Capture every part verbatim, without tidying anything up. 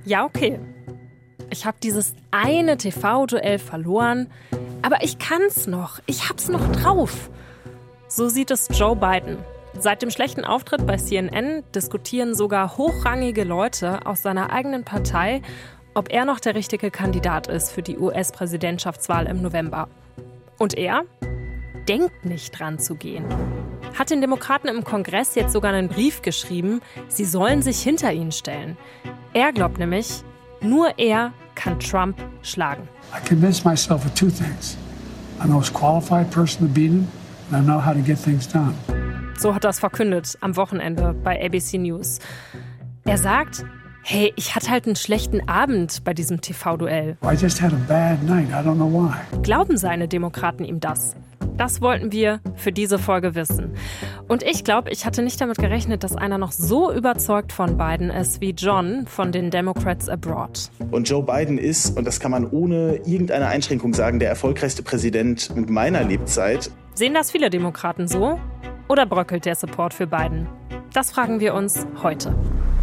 Ja, okay. Ich habe dieses eine T V-Duell verloren, aber ich kann's noch. Ich hab's noch drauf. So sieht es Joe Biden. Seit dem schlechten Auftritt bei C N N diskutieren sogar hochrangige Leute aus seiner eigenen Partei, ob er noch der richtige Kandidat ist für die U S-Präsidentschaftswahl im November. Und er denkt nicht dran zu gehen. Hat den Demokraten im Kongress jetzt sogar einen Brief geschrieben, sie sollen sich hinter ihn stellen. Er glaubt nämlich, nur er kann Trump schlagen. I convinced myself of two things. I'm the most qualified person to beat him, and I know how to get things done. So hat er es verkündet am Wochenende bei A B C News. Er sagt, hey, ich hatte halt einen schlechten Abend bei diesem T V-Duell. I just had a bad night. I don't know why. Glauben seine Demokraten ihm das? Das wollten wir für diese Folge wissen. Und ich glaube, ich hatte nicht damit gerechnet, dass einer noch so überzeugt von Biden ist wie John von den Democrats Abroad. Und Joe Biden ist, und das kann man ohne irgendeine Einschränkung sagen, der erfolgreichste Präsident mit meiner Lebzeit. Sehen das viele Demokraten so? Oder bröckelt der Support für Biden? Das fragen wir uns heute.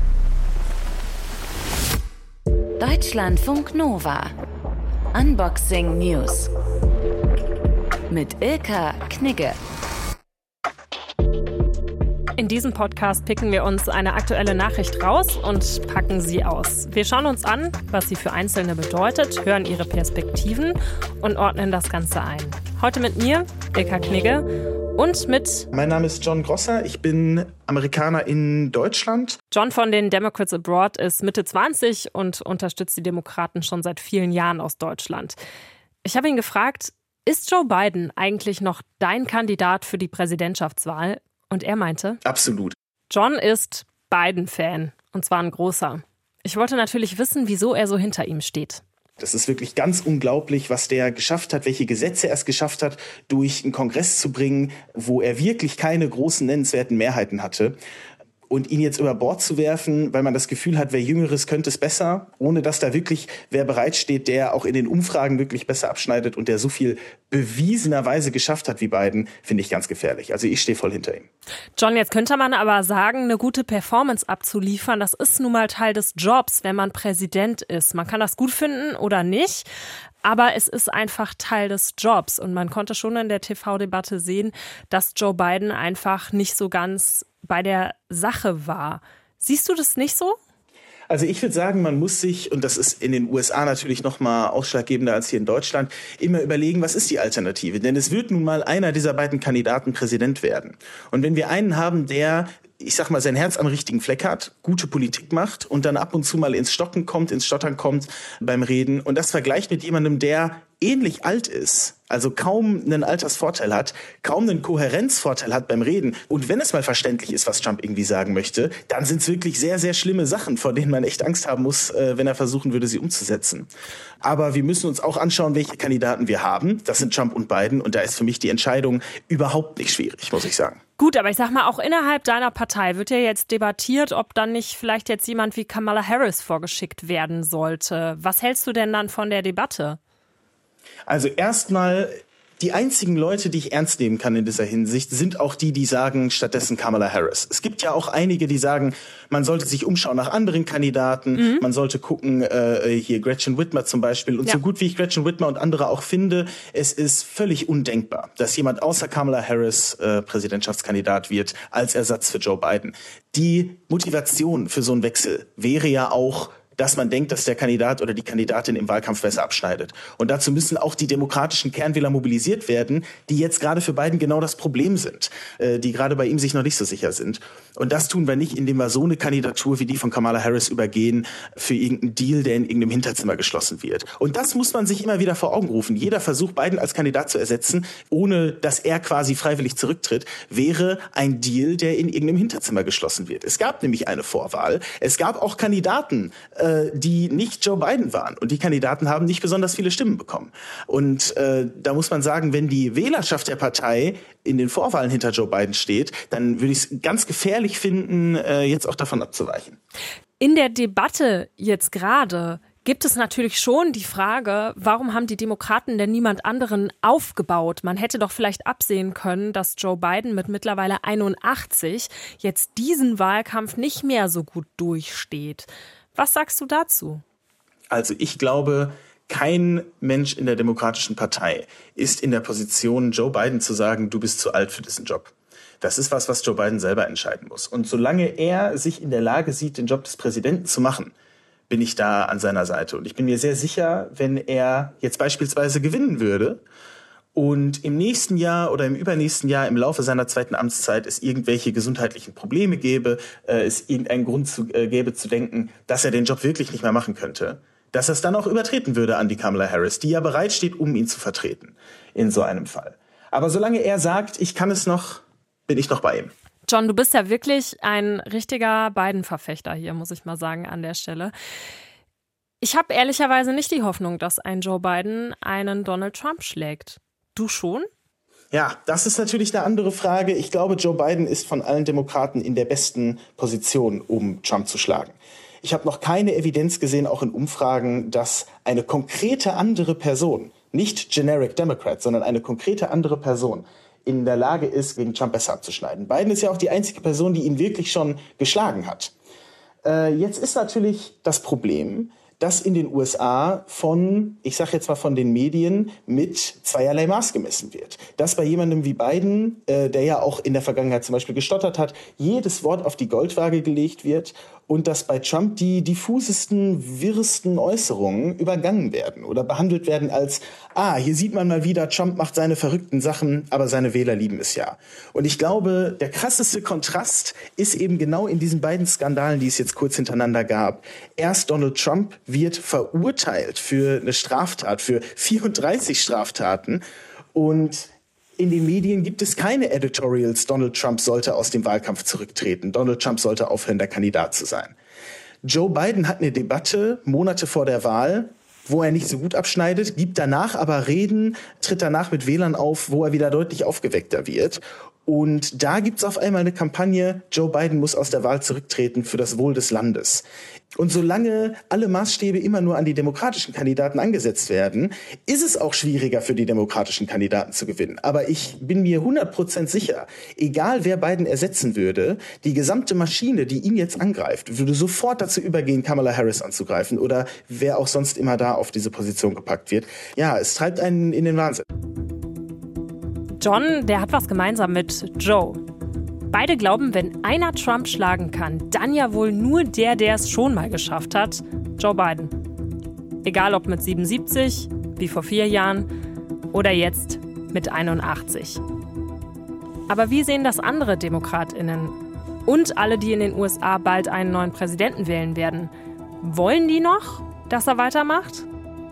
Deutschlandfunk Nova. Unboxing News. Mit Ilka Knigge. In diesem Podcast picken wir uns eine aktuelle Nachricht raus und packen sie aus. Wir schauen uns an, was sie für Einzelne bedeutet, hören ihre Perspektiven und ordnen das Ganze ein. Heute mit mir, Ilka Knigge, und mit... Mein Name ist John Grosser, ich bin Amerikaner in Deutschland. John von den Democrats Abroad ist Mitte zwanzig und unterstützt die Demokraten schon seit vielen Jahren aus Deutschland. Ich habe ihn gefragt, ist Joe Biden eigentlich noch dein Kandidat für die Präsidentschaftswahl? Und er meinte, absolut. John ist Biden-Fan, und zwar ein großer. Ich wollte natürlich wissen, wieso er so hinter ihm steht. Das ist wirklich ganz unglaublich, was der geschafft hat, welche Gesetze er es geschafft hat, durch einen Kongress zu bringen, wo er wirklich keine großen nennenswerten Mehrheiten hatte. Und ihn jetzt über Bord zu werfen, weil man das Gefühl hat, wer Jüngeres könnte es besser, ohne dass da wirklich wer bereitsteht, der auch in den Umfragen wirklich besser abschneidet und der so viel bewiesenerweise geschafft hat wie Biden, finde ich ganz gefährlich. Also ich stehe voll hinter ihm. John, jetzt könnte man aber sagen, eine gute Performance abzuliefern, das ist nun mal Teil des Jobs, wenn man Präsident ist. Man kann das gut finden oder nicht, aber es ist einfach Teil des Jobs. Und man konnte schon in der T V-Debatte sehen, dass Joe Biden einfach nicht so ganz bei der Sache war. Siehst du das nicht so? Also ich würde sagen, man muss sich, und das ist in den U S A natürlich noch mal ausschlaggebender als hier in Deutschland, immer überlegen, was ist die Alternative? Denn es wird nun mal einer dieser beiden Kandidaten Präsident werden. Und wenn wir einen haben, der, ich sag mal, sein Herz am richtigen Fleck hat, gute Politik macht und dann ab und zu mal ins Stocken kommt, ins Stottern kommt beim Reden und das vergleicht mit jemandem, der ähnlich alt ist, also kaum einen Altersvorteil hat, kaum einen Kohärenzvorteil hat beim Reden. Und wenn es mal verständlich ist, was Trump irgendwie sagen möchte, dann sind es wirklich sehr, sehr schlimme Sachen, vor denen man echt Angst haben muss, wenn er versuchen würde, sie umzusetzen. Aber wir müssen uns auch anschauen, welche Kandidaten wir haben. Das sind Trump und Biden. Und da ist für mich die Entscheidung überhaupt nicht schwierig, muss ich sagen. Gut, aber ich sag mal, auch innerhalb deiner Partei wird ja jetzt debattiert, ob dann nicht vielleicht jetzt jemand wie Kamala Harris vorgeschickt werden sollte. Was hältst du denn dann von der Debatte? Also erstmal, die einzigen Leute, die ich ernst nehmen kann in dieser Hinsicht, sind auch die, die sagen, stattdessen Kamala Harris. Es gibt ja auch einige, die sagen, man sollte sich umschauen nach anderen Kandidaten, mhm. man sollte gucken, äh, hier Gretchen Whitmer zum Beispiel. Und ja. so gut wie ich Gretchen Whitmer und andere auch finde, es ist völlig undenkbar, dass jemand außer Kamala Harris äh, Präsidentschaftskandidat wird als Ersatz für Joe Biden. Die Motivation für so einen Wechsel wäre ja auch, dass man denkt, dass der Kandidat oder die Kandidatin im Wahlkampf besser abschneidet. Und dazu müssen auch die demokratischen Kernwähler mobilisiert werden, die jetzt gerade für Biden genau das Problem sind, äh, die gerade bei ihm sich noch nicht so sicher sind. Und das tun wir nicht, indem wir so eine Kandidatur wie die von Kamala Harris übergehen für irgendeinen Deal, der in irgendeinem Hinterzimmer geschlossen wird. Und das muss man sich immer wieder vor Augen rufen. Jeder Versuch, Biden als Kandidat zu ersetzen, ohne dass er quasi freiwillig zurücktritt, wäre ein Deal, der in irgendeinem Hinterzimmer geschlossen wird. Es gab nämlich eine Vorwahl. Es gab auch Kandidaten, äh, die nicht Joe Biden waren. Und die Kandidaten haben nicht besonders viele Stimmen bekommen. Und äh, da muss man sagen, wenn die Wählerschaft der Partei in den Vorwahlen hinter Joe Biden steht, dann würde ich es ganz gefährlich finden, äh, jetzt auch davon abzuweichen. In der Debatte jetzt gerade gibt es natürlich schon die Frage, warum haben die Demokraten denn niemand anderen aufgebaut? Man hätte doch vielleicht absehen können, dass Joe Biden mit mittlerweile einundachtzig jetzt diesen Wahlkampf nicht mehr so gut durchsteht. Was sagst du dazu? Also ich glaube, kein Mensch in der Demokratischen Partei ist in der Position, Joe Biden zu sagen, du bist zu alt für diesen Job. Das ist was, was Joe Biden selber entscheiden muss. Und solange er sich in der Lage sieht, den Job des Präsidenten zu machen, bin ich da an seiner Seite. Und ich bin mir sehr sicher, wenn er jetzt beispielsweise gewinnen würde und im nächsten Jahr oder im übernächsten Jahr im Laufe seiner zweiten Amtszeit es irgendwelche gesundheitlichen Probleme gäbe, äh, es irgendeinen Grund zu, äh, gäbe zu denken, dass er den Job wirklich nicht mehr machen könnte, dass er es dann auch übertreten würde an die Kamala Harris, die ja bereit steht, um ihn zu vertreten in so einem Fall. Aber solange er sagt, ich kann es noch, bin ich noch bei ihm. John, du bist ja wirklich ein richtiger Biden-Verfechter hier, muss ich mal sagen, an der Stelle. Ich habe ehrlicherweise nicht die Hoffnung, dass ein Joe Biden einen Donald Trump schlägt. Du schon? Ja, das ist natürlich eine andere Frage. Ich glaube, Joe Biden ist von allen Demokraten in der besten Position, um Trump zu schlagen. Ich habe noch keine Evidenz gesehen, auch in Umfragen, dass eine konkrete andere Person, nicht Generic Democrat, sondern eine konkrete andere Person in der Lage ist, gegen Trump besser abzuschneiden. Biden ist ja auch die einzige Person, die ihn wirklich schon geschlagen hat. Äh, jetzt ist natürlich das Problem, dass in den U S A von, ich sage jetzt mal von den Medien, mit zweierlei Maß gemessen wird. Dass bei jemandem wie Biden, äh, der ja auch in der Vergangenheit zum Beispiel gestottert hat, jedes Wort auf die Goldwaage gelegt wird und dass bei Trump die diffusesten, wirresten Äußerungen übergangen werden oder behandelt werden als, ah, hier sieht man mal wieder, Trump macht seine verrückten Sachen, aber seine Wähler lieben es ja. Und ich glaube, der krasseste Kontrast ist eben genau in diesen beiden Skandalen, die es jetzt kurz hintereinander gab. Erst Donald Trump wird verurteilt für eine Straftat, für vierunddreißig Straftaten. Und in den Medien gibt es keine Editorials, Donald Trump sollte aus dem Wahlkampf zurücktreten, Donald Trump sollte aufhören, der Kandidat zu sein. Joe Biden hat eine Debatte Monate vor der Wahl, wo er nicht so gut abschneidet, gibt danach aber Reden, tritt danach mit Wählern auf, wo er wieder deutlich aufgeweckter wird. Und da gibt's auf einmal eine Kampagne, Joe Biden muss aus der Wahl zurücktreten für das Wohl des Landes. Und solange alle Maßstäbe immer nur an die demokratischen Kandidaten angesetzt werden, ist es auch schwieriger für die demokratischen Kandidaten zu gewinnen. Aber ich bin mir hundert Prozent sicher, egal wer Biden ersetzen würde, die gesamte Maschine, die ihn jetzt angreift, würde sofort dazu übergehen, Kamala Harris anzugreifen oder wer auch sonst immer da auf diese Position gepackt wird. Ja, es treibt einen in den Wahnsinn. John, der hat was gemeinsam mit Joe. Beide glauben, wenn einer Trump schlagen kann, dann ja wohl nur der, der es schon mal geschafft hat, Joe Biden. Egal ob mit siebenundsiebzig, wie vor vier Jahren, oder jetzt mit einundachtzig. Aber wie sehen das andere DemokratInnen? Und alle, die in den U S A bald einen neuen Präsidenten wählen werden. Wollen die noch, dass er weitermacht?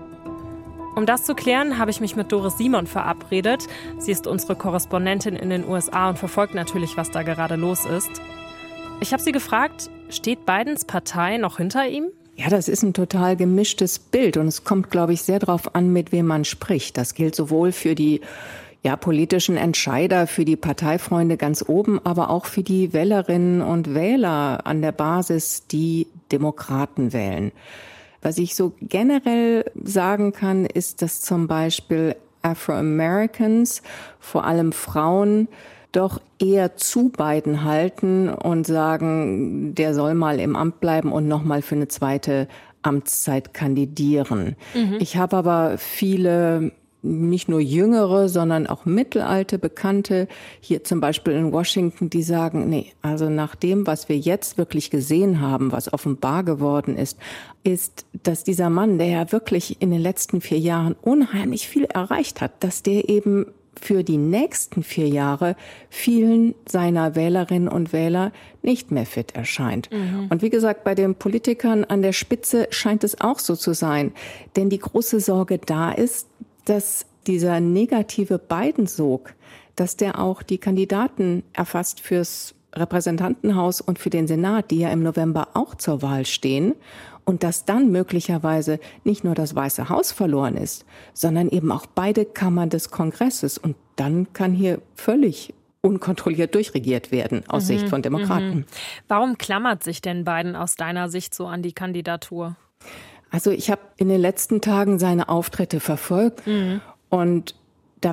Um das zu klären, habe ich mich mit Doris Simon verabredet. Sie ist unsere Korrespondentin in den U S A und verfolgt natürlich, was da gerade los ist. Ich habe sie gefragt, steht Bidens Partei noch hinter ihm? Ja, das ist ein total gemischtes Bild und es kommt, glaube ich, sehr darauf an, mit wem man spricht. Das gilt sowohl für die ja, politischen Entscheider, für die Parteifreunde ganz oben, aber auch für die Wählerinnen und Wähler an der Basis, die Demokraten wählen. Was ich so generell sagen kann, ist, dass zum Beispiel Afro-Americans, vor allem Frauen, doch eher zu Biden halten und sagen, der soll mal im Amt bleiben und nochmal für eine zweite Amtszeit kandidieren. Mhm. Ich habe aber viele, nicht nur jüngere, sondern auch mittelalte Bekannte, hier zum Beispiel in Washington, die sagen, nee, also nach dem, was wir jetzt wirklich gesehen haben, was offenbar geworden ist, ist, dass dieser Mann, der ja wirklich in den letzten vier Jahren unheimlich viel erreicht hat, dass der eben für die nächsten vier Jahre vielen seiner Wählerinnen und Wähler nicht mehr fit erscheint. Mhm. Und wie gesagt, bei den Politikern an der Spitze scheint es auch so zu sein. Denn die große Sorge da ist, dass dieser negative Biden-Sog, dass der auch die Kandidaten erfasst fürs Repräsentantenhaus und für den Senat, die ja im November auch zur Wahl stehen, und dass dann möglicherweise nicht nur das Weiße Haus verloren ist, sondern eben auch beide Kammern des Kongresses. Und dann kann hier völlig unkontrolliert durchregiert werden aus mhm, Sicht von Demokraten. Mhm. Warum klammert sich denn Biden aus deiner Sicht so an die Kandidatur? Also ich habe in den letzten Tagen seine Auftritte verfolgt mhm. und da wird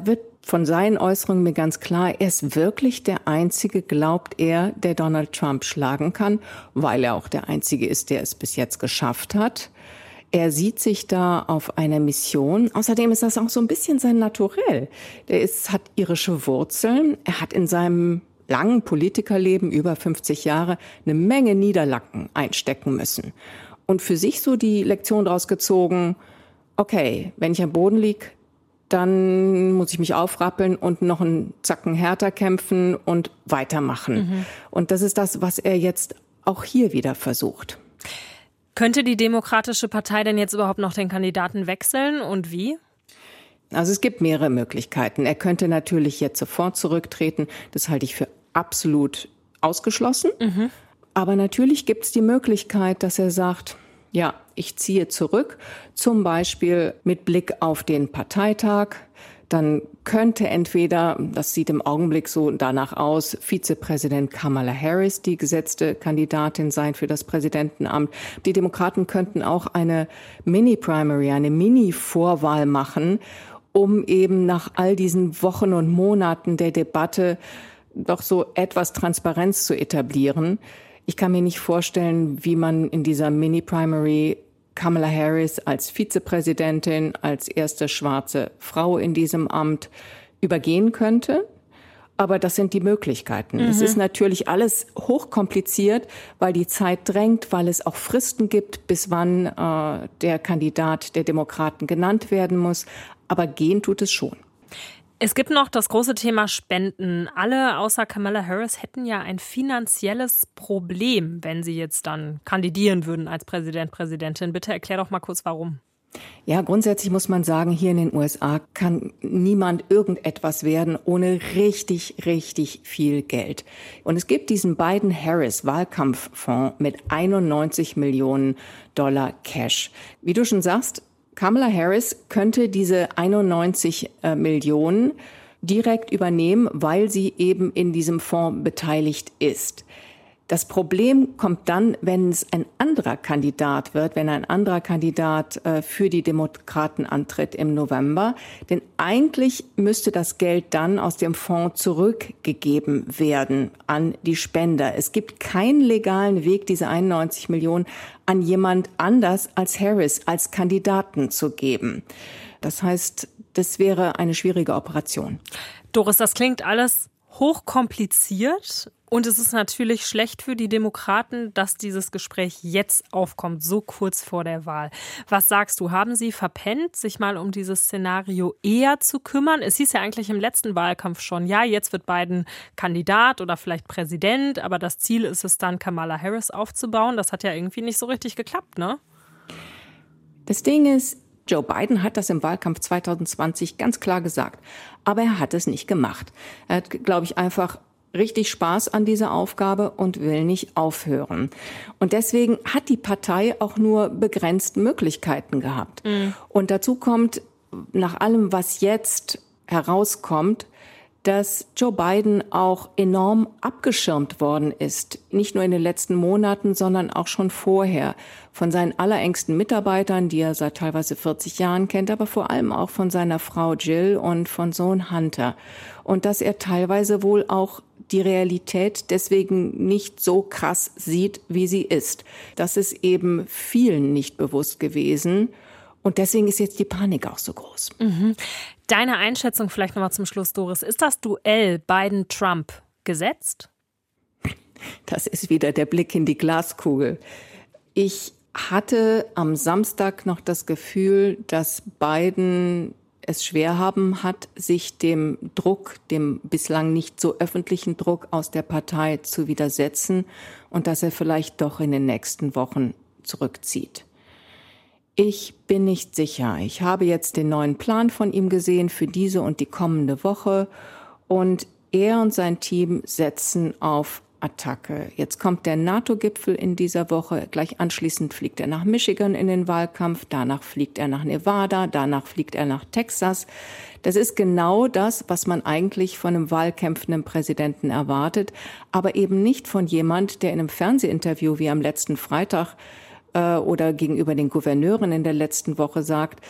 von seinen Äußerungen mir ganz klar, er ist wirklich der Einzige, glaubt er, der Donald Trump schlagen kann, weil er auch der Einzige ist, der es bis jetzt geschafft hat. Er sieht sich da auf einer Mission. Außerdem ist das auch so ein bisschen sein Naturell. Der ist, hat irische Wurzeln. Er hat in seinem langen Politikerleben, über fünfzig Jahre, eine Menge Niederlagen einstecken müssen. Und für sich so die Lektion daraus gezogen, okay, wenn ich am Boden liege, dann muss ich mich aufrappeln und noch einen Zacken härter kämpfen und weitermachen. Mhm. Und das ist das, was er jetzt auch hier wieder versucht. Könnte die Demokratische Partei denn jetzt überhaupt noch den Kandidaten wechseln und wie? Also es gibt mehrere Möglichkeiten. Er könnte natürlich jetzt sofort zurücktreten. Das halte ich für absolut ausgeschlossen. Mhm. Aber natürlich gibt es die Möglichkeit, dass er sagt, ja, ich ziehe zurück, zum Beispiel mit Blick auf den Parteitag. Dann könnte entweder, das sieht im Augenblick so danach aus, Vizepräsident Kamala Harris die gesetzte Kandidatin sein für das Präsidentenamt. Die Demokraten könnten auch eine Mini-Primary, eine Mini-Vorwahl machen, um eben nach all diesen Wochen und Monaten der Debatte doch so etwas Transparenz zu etablieren. Ich kann mir nicht vorstellen, wie man in dieser Mini-Primary Kamala Harris als Vizepräsidentin, als erste schwarze Frau in diesem Amt übergehen könnte. Aber das sind die Möglichkeiten. Mhm. Es ist natürlich alles hochkompliziert, weil die Zeit drängt, weil es auch Fristen gibt, bis wann äh, der Kandidat der Demokraten genannt werden muss. Aber gehen tut es schon. Es gibt noch das große Thema Spenden. Alle außer Kamala Harris hätten ja ein finanzielles Problem, wenn sie jetzt dann kandidieren würden als Präsident, Präsidentin. Bitte erklär doch mal kurz, warum. Ja, grundsätzlich muss man sagen, hier in den U S A kann niemand irgendetwas werden ohne richtig, richtig viel Geld. Und es gibt diesen Biden-Harris-Wahlkampffonds mit einundneunzig Millionen Dollar Cash. Wie du schon sagst, Kamala Harris könnte diese einundneunzig äh, Millionen direkt übernehmen, weil sie eben in diesem Fonds beteiligt ist. Das Problem kommt dann, wenn es ein anderer Kandidat wird, wenn ein anderer Kandidat äh, für die Demokraten antritt im November. Denn eigentlich müsste das Geld dann aus dem Fonds zurückgegeben werden an die Spender. Es gibt keinen legalen Weg, diese einundneunzig Millionen an jemand anders als Harris als Kandidaten zu geben. Das heißt, das wäre eine schwierige Operation. Doris, das klingt alles hochkompliziert. Und es ist natürlich schlecht für die Demokraten, dass dieses Gespräch jetzt aufkommt, so kurz vor der Wahl. Was sagst du, haben sie verpennt, sich mal um dieses Szenario eher zu kümmern? Es hieß ja eigentlich im letzten Wahlkampf schon, ja, jetzt wird Biden Kandidat oder vielleicht Präsident, aber das Ziel ist es dann, Kamala Harris aufzubauen. Das hat ja irgendwie nicht so richtig geklappt, ne? Das Ding ist, Joe Biden hat das im Wahlkampf zwanzig zwanzig ganz klar gesagt, aber er hat es nicht gemacht. Er hat, glaube ich, einfach richtig Spaß an dieser Aufgabe und will nicht aufhören. Und deswegen hat die Partei auch nur begrenzt Möglichkeiten gehabt. Mhm. Und dazu kommt, nach allem, was jetzt herauskommt, dass Joe Biden auch enorm abgeschirmt worden ist. Nicht nur in den letzten Monaten, sondern auch schon vorher. Von seinen allerengsten Mitarbeitern, die er seit teilweise vierzig Jahren kennt, aber vor allem auch von seiner Frau Jill und von Sohn Hunter. Und dass er teilweise wohl auch die Realität deswegen nicht so krass sieht, wie sie ist. Das ist eben vielen nicht bewusst gewesen. Und deswegen ist jetzt die Panik auch so groß. Mhm. Deine Einschätzung vielleicht nochmal zum Schluss, Doris. Ist das Duell Biden-Trump gesetzt? Das ist wieder der Blick in die Glaskugel. Ich hatte am Samstag noch das Gefühl, dass Biden es schwer haben hat, sich dem Druck, dem bislang nicht so öffentlichen Druck aus der Partei zu widersetzen und dass er vielleicht doch in den nächsten Wochen zurückzieht. Ich bin nicht sicher. Ich habe jetzt den neuen Plan von ihm gesehen für diese und die kommende Woche und er und sein Team setzen auf Attacke. Jetzt kommt der NATO-Gipfel in dieser Woche. Gleich anschließend fliegt er nach Michigan in den Wahlkampf. Danach fliegt er nach Nevada. Danach fliegt er nach Texas. Das ist genau das, was man eigentlich von einem wahlkämpfenden Präsidenten erwartet, aber eben nicht von jemand, der in einem Fernsehinterview wie am letzten Freitag äh, oder gegenüber den Gouverneuren in der letzten Woche sagt,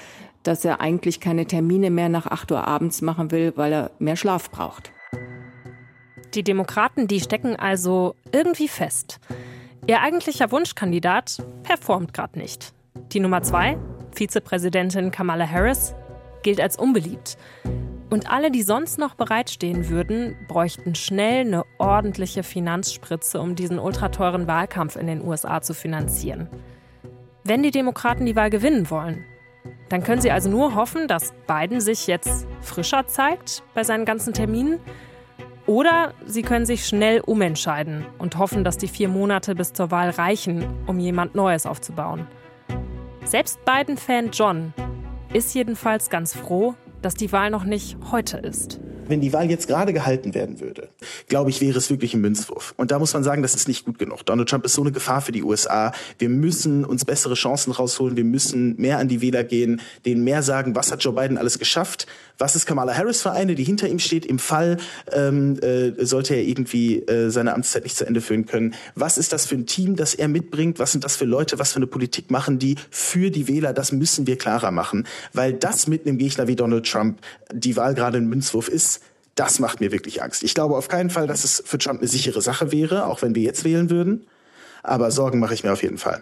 dass er eigentlich keine Termine mehr nach acht Uhr abends machen will, weil er mehr Schlaf braucht. Die Demokraten, die stecken also irgendwie fest. Ihr eigentlicher Wunschkandidat performt gerade nicht. Die Nummer zwei, Vizepräsidentin Kamala Harris, gilt als unbeliebt. Und alle, die sonst noch bereitstehen würden, bräuchten schnell eine ordentliche Finanzspritze, um diesen ultrateuren Wahlkampf in den U S A zu finanzieren. Wenn die Demokraten die Wahl gewinnen wollen, dann können sie also nur hoffen, dass Biden sich jetzt frischer zeigt bei seinen ganzen Terminen. Oder sie können sich schnell umentscheiden und hoffen, dass die vier Monate bis zur Wahl reichen, um jemand Neues aufzubauen. Selbst Biden-Fan John ist jedenfalls ganz froh, dass die Wahl noch nicht heute ist. Wenn die Wahl jetzt gerade gehalten werden würde, glaube ich, wäre es wirklich ein Münzwurf. Und da muss man sagen, das ist nicht gut genug. Donald Trump ist so eine Gefahr für die U S A. Wir müssen uns bessere Chancen rausholen. Wir müssen mehr an die Wähler gehen, denen mehr sagen, was hat Joe Biden alles geschafft? Was ist Kamala Harris für eine, die hinter ihm steht im Fall, ähm, äh, sollte er irgendwie äh, seine Amtszeit nicht zu Ende führen können? Was ist das für ein Team, das er mitbringt? Was sind das für Leute? Was für eine Politik machen die für die Wähler? Das müssen wir klarer machen. Weil das mit einem Gegner wie Donald Trump die Wahl gerade ein Münzwurf ist, das macht mir wirklich Angst. Ich glaube auf keinen Fall, dass es für Trump eine sichere Sache wäre, auch wenn wir jetzt wählen würden. Aber Sorgen mache ich mir auf jeden Fall.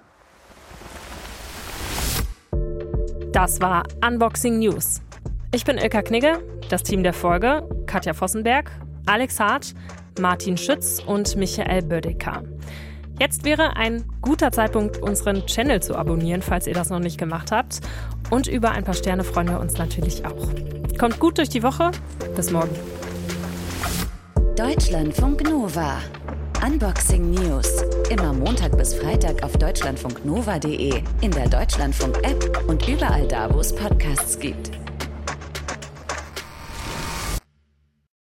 Das war Unboxing News. Ich bin Ilka Knigge, das Team der Folge, Katja Vossenberg, Alex Hart, Martin Schütz und Michael Bödecker. Jetzt wäre ein guter Zeitpunkt, unseren Channel zu abonnieren, falls ihr das noch nicht gemacht habt. Und über ein paar Sterne freuen wir uns natürlich auch. Kommt gut durch die Woche. Bis morgen. Deutschlandfunk Nova. Unboxing News. Immer Montag bis Freitag auf deutschlandfunknova punkt de, in der Deutschlandfunk-App und überall da, wo es Podcasts gibt.